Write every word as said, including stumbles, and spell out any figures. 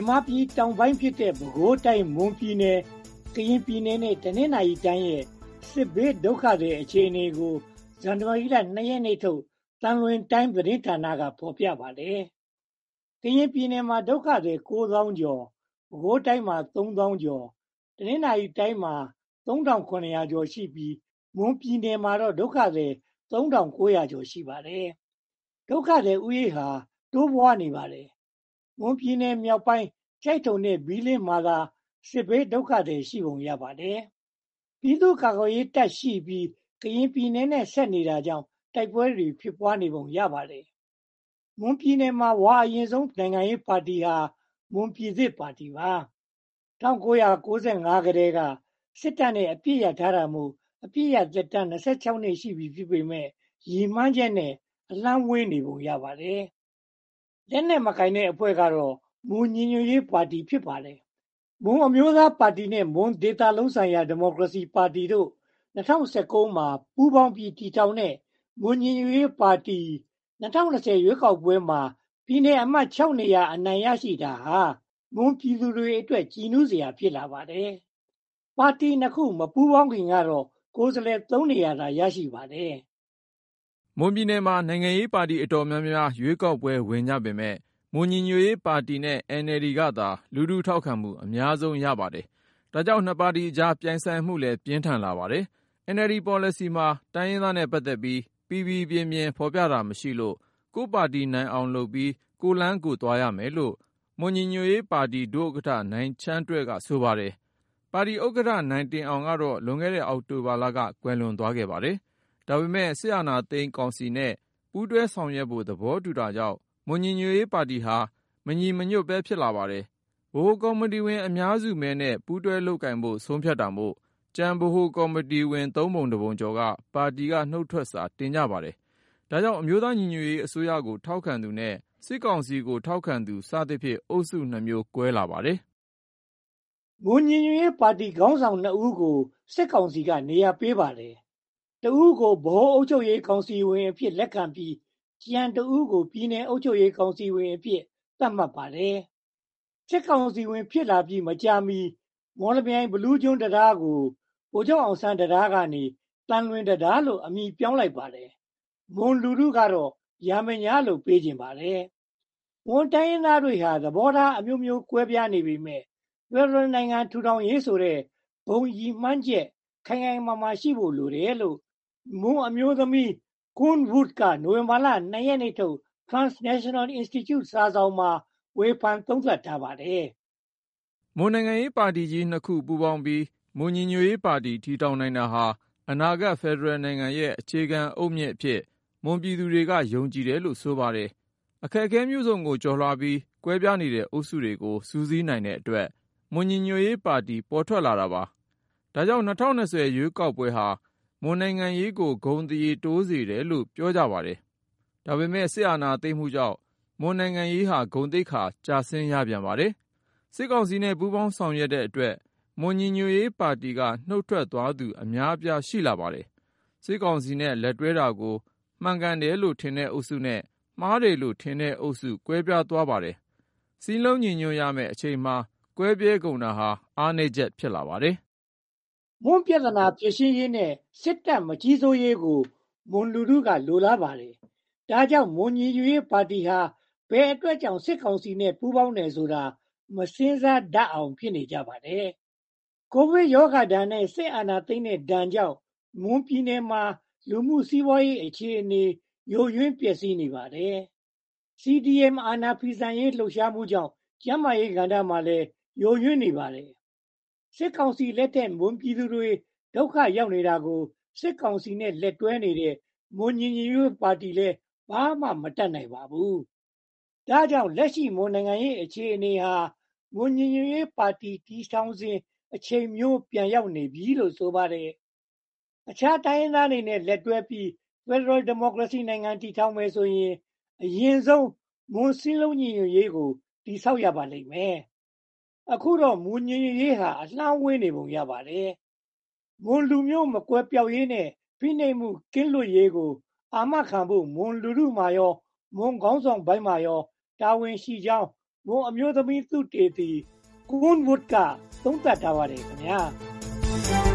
မြန်မာပြည်တောင်ပိုင်းဖြစ်တဲ့ပဲခူးတိုင်းမွန်ပြည်နယ်ကရင်ပြည်နယ်နဲ့တနင်္သာရီတိုင်းရဲ့စစ်ဘေးဒုက္ခတွေအခြေအနေကိုဇန်နဝါရီလနှစ်ရက်နေ့ထုတ်သံလွင်တိုင်းသတင်းဌာနကဖော်ပြပါတယ်။ကရင်ပြည်နယ်မှာဒုက္ခတွေကိုးသောင်းကျော်ပဲခူးတိုင်းမှာသုံးသောင်းကျော်တနင်္သာရီတိုင်းမှာသုံးထောင်ခုနှစ်ရာကျော်ရှိပြီးမွန်ပြည်နယ်မှာတော့ဒုက္ခတွေသုံးထောင်ကိုးရာကျော်ရှိပါတယ်။ဒုက္ခတွေဥယျာဉ်ဟာတိုးပွားနေပါတယ်။မွန်ပြည်နယ်မြောက်ပိုင်းကျိုက်ထုံနဲ့ဘီးလင်းမှာသာစစ်ဘေးဒုက္ခတွေရှိပုံရပါတယ်။ပြည်သူ့ကာကွယ်ရေးတပ်ရှိပြီးကရင်ပြည်နယ်နဲ့ဆက်နေတာကြောင့်တိုက်ပွဲတွေဖြစ်ပွားနေပုံရပါတယ်။မွန်ပြည်နယ်မှာဝါအရင်ဆုံးနိုင်ငံရေးပါတီဟာမွန်ပြည်သစ်ပါတီပါ။၁၉၉၅ကတည်းကစစ်တပ်နဲ့အပြစ်ရထားတာမို့အပြစ်ရသက်တမ်း၂၆နှစ်ရှိပြီဖြစ်ပေမဲ့ရည်မှန်းချက်နဲ့အလှမ်းဝေးနေပုံရပါတယ်။လက်နဲ့မကင်တဲ့အဖွဲ့ကတော့မွန်ညီညွတ်ရေးပါတီဖြစ်ပါတယ်။မွန်အမျိုးသားပါတီနဲ့မွန်ဒေသလုံးဆိုင်ရာဒီမိုကရေစီပါတီတို့၂၀၁၉မှာပူးပေါင်းပြီးတည်ထောင်တဲ့မွန်ညီညွတ်ရေးပါတီ၂၀၂၀ရွေးကောက်ပွဲမှာပြည်နယ်အမတ်ခြောက်နေရာအနိုင်ရရှိတာဟာမွန်ပြည်သူတွေအတွက်ကြည်နူးစရာဖြစ်လာပါတယ်။ပါတီနှစ်ခုမပူးပေါင်းခင်ကတော့ကိုယ်စားလှယ်သုံးနေရာသာရရှိပါတယ်။မွန်ပြည်နယ်မှာနိုင်ငံရေးပါတီအတော်များများရွေးကောက်ပွဲဝင်ကြပေမဲ့မွန်ညီညွတ်ရေးပါတီနဲ့ အန်အယ်လ်ဒီ ကသာလူထုထောက်ခံမှုအများဆုံးရပါတယ်။ဒါကြောင့်နှစ်ပါတီအကြားပြိုင်ဆိုင်မှုလည်းပြင်းထန်လာပါတယ်။ အန်အယ်လ်ဒီ ပေါ်လစီမှာတိုင်းရင်းသားနဲ့ပတ်သက်ပြီးပီပီပြင်ပြင်ဖော်ပြတာမရှိလို့ကိုယ့်ပါတီနိုင်အောင်လုပ်ပြီးကိုယ့်လမ်းကိုယ်သွားရမယ်လို့မွန်ညီညွတ်ရေးပါတီဒုဥက္ကဋ္ဌနိုင်ချမ်းတွဲ့ကဆိုပါတယ်။ပါတီဥက္ကဋ္ဌနိုင်တင်အောင်ကတော့လွန်ခဲ့တဲ့အောက်တိုဘာလကကွယ်လွန်သွားခဲ့ပါတယ်။ဒါပေမဲ့စစ်အာဏာသိမ်းကောင်စီနဲ့ပူးတွဲဆောင်ရွက်ဖို့သဘောတူတာကြောင့်မွန်ညီညွတ်ရေးပါတီဟာမညီမညွတ်ပဲဖြစ်လာပါတယ်။ဗဟိုကော်မတီဝင်အများစုမဲနဲ့ပူးတွဲလုပ်ကိုင်ဖို့ဆုံးဖြတ်တာမို့ကျန်ဗဟိုကော်မတီဝင်သုံးပုံတစ်ပုံကျော်ကပါတီကနှုတ်ထွက်စာတင်ကြပါတယ်။ဒါကြောင့်အမျိုးသားညီညွတ်ရေးအစိုးရကိုထောက်ခံသူနဲ့စစ်ကောင်စီကိုထောက်ခံသူစသဖြင့်အုပ်စုနှစ်မျိုးကွဲလာပါတယ်။မွန်ညီညွတ်ရေးပါတီခေါင်းဆောင်နှစ်ဦးကိုစစ်ကောင်စီကနေရာပေးပါတယ်။တဦးကိုဗဟိုအုပ်ချုပ်ရေးကောင်စီဝင်အဖြစ်လက်ခံပြီးကျန်တဦးကိုပြည်내အုပ်ချုပ်ရေးကောင်စီဝင်အဖြစ်သတ်မှတ်ပါတယ်။စစ်ကောင်စီဝင်ဖြစ်လာပြီးမကြာမီမော်လမြိုင်ဘလူးကျွန်းတရားကိုဗိုလ်ချုပ်အောင်ဆန်းတရားကနေတန်လွင်တရားလို့အမည်ပြောင်းလိုက်ပါတယ်။မွန်လူထုကတော့ရာမညာလို့ပေးခြင်းပါတယ်။မွန်တိုင်းရင်းသားတွေဟာသဘောထားအမျိုးမျိုးကွဲပြားနေပေမဲ့ဖက်ဒရယ်နိုင်ငံထူထောင်ရေးဆိုတဲ့ဘုံရည်မှန်းချက်ခိုင်ခိုင်မာမာရှိဖို့လိုတယ်လို့မွန်အမျိုးသမီးကွန်းဝုဒ်ကနိုဝင်ဘာလနှစ်ရက်နေ့ထုတ် Transnational Institute စာစောင်မှာဝေဖန်သုံးသပ်ထားပါတယ်။မွန်နိုင်ငံရေးပါတီကြီးနှစ်ခုပူးပေါင်းပြီးမွန်ညီညွတ်ရေးပါတီထီထောင်နိုင်တာဟာအနာဂတ်ဖက်ဒရယ်နိုင်ငံရဲ့အခြေခံအုတ်မြစ်အဖြစ်မွန်ပြည်သူတွေကယုံကြည်တယ်လို့ဆိုပါတယ်။အခက်အခဲမျိုးစုံကိုကျော်လွှားပြီးကွဲပြားနေတဲ့အုပ်စုတွေကိုစူးစီးနိုင်တဲ့အတွက်မွန်ညီညွတ်ရေးပါတီပေါ်ထွက်လာတာပါ။ဒါကြောင့်၂၀၂၀ရွေးကောက်ပွဲဟာမွန်နိုင်ငံရေးကိုဂုဏ်သရေတိုးစေတယ်လို့ပြောကြပါတယ်။ဒါပေမဲ့စစ်အာဏာသိမ်းမှုကြောင့်မွန်နိုင်ငံရေးဟာဂုဏ်သိက္ခာကျဆင်းရပြန်ပါတယ်။စစ်ကောင်စီနဲ့ပူးပေါင်းဆောင်ရွက်တဲ့အတွက်မွန်ညီညွတ်ရေးပါတီကနှုတ်ထွက်သွားသူအများအပြားရှိလာပါတယ်။စစ်ကောင်စီနဲ့လက်တွဲတာကိုမှန်ကန်တယ်လို့ထင်တဲ့အုပ်စုနဲ့မှားတယ်လို့ထင်တဲ့အုပ်စုကွဲပြားသွားပါတယ်။စည်းလုံးညီညွတ်ရမယ့်အချိန်မှာကွဲပြဲကုန်တာဟာအားနည်းချက်ဖြစ်လာပါတယ်။မွန်ပြဿနာဖြေရှင်းရေးနဲ့စစ်တပ်မကြီးစိုးရေးကိုမွန်လူထုကလိုလားပါတယ်။ဒါကြောင့်မွန်ညီညွတ်ရေးပါတီဟာဘယ်အတွက်ကြောင့်စစ်ကောင်စီနဲ့ပူးပေါင်းတယ်ဆိုတာမစင်စားတတ်အောင်ဖြစ်နေကြပါတယ်။ကိုဗစ်ရောဂါဒဏ်နဲ့စစ်အာဏာသိမ်းတဲ့ဒဏ်ကြောင့်မွန်ပြည်နယ်မှာလူမှုစီးပွားရေးအခြေအနေယိုယွင်းပျက်စီးနေပါတယ်။ စီ ဒီ အမ် အာဏာဖီဆန်ရေးလှုပ်ရှားမှုကြောင့်ကျန်းမာရေးကဏ္ဍမှာလည်းယိုယွင်းနေပါတယ်။စစ်ကောင်စီလက်ထက်မွန်ပြည်သူတွေဒုက္ခရောက်နေတာကိုစစ်ကောင်စီနဲ့လက်တွဲနေတဲ့မွန်ညီညွတ်ရေးပါတီလည်းဘာမှမတတ်နိုင်ပါဘူး။ဒါကြောင့်လက်ရှိမွန်နိုင်ငံရေးအခြေအနေဟာမွန်ညီညွတ်ရေးပါတီတည်ထောင်စဉ်အချိန်မျိုးပြန်ရောက်နေပြီလို့ဆိုပါတယ်။အခြားတိုင်းရင်းသားတွေနဲ့လက်တွဲပြီးဖက်ဒရယ်ဒီမိုကရေစီနိုင်ငံတည်ထောင်မယ်ဆိုရင်အရင်ဆုံးမွန်စည်းလုံးညီညွတ်ရေးကိုတည်ဆောက်ရပါလိမ့်မယ်။အခုတော့မွန်ညီညွတ်ရေးဟာအလှမ်းဝေးနေပုံရပါတယ်။မွန်လူမျိုးမကွဲပျောက်ရေးနဲ့ဖိနှိပ်မှုကင်းလွတ်ရေးကိုအာမခံဖို့မွန်လူထုမှာရောမွန်ခေါင်းဆောင်ပိုင်းမှာရောတာဝန်ရှိကြောင်းမွန်အမျိုးသမီးသုတေသီကွန်းဝုဒ်ကသုံးသပ်ထားပါတယ်ခင်ဗျာ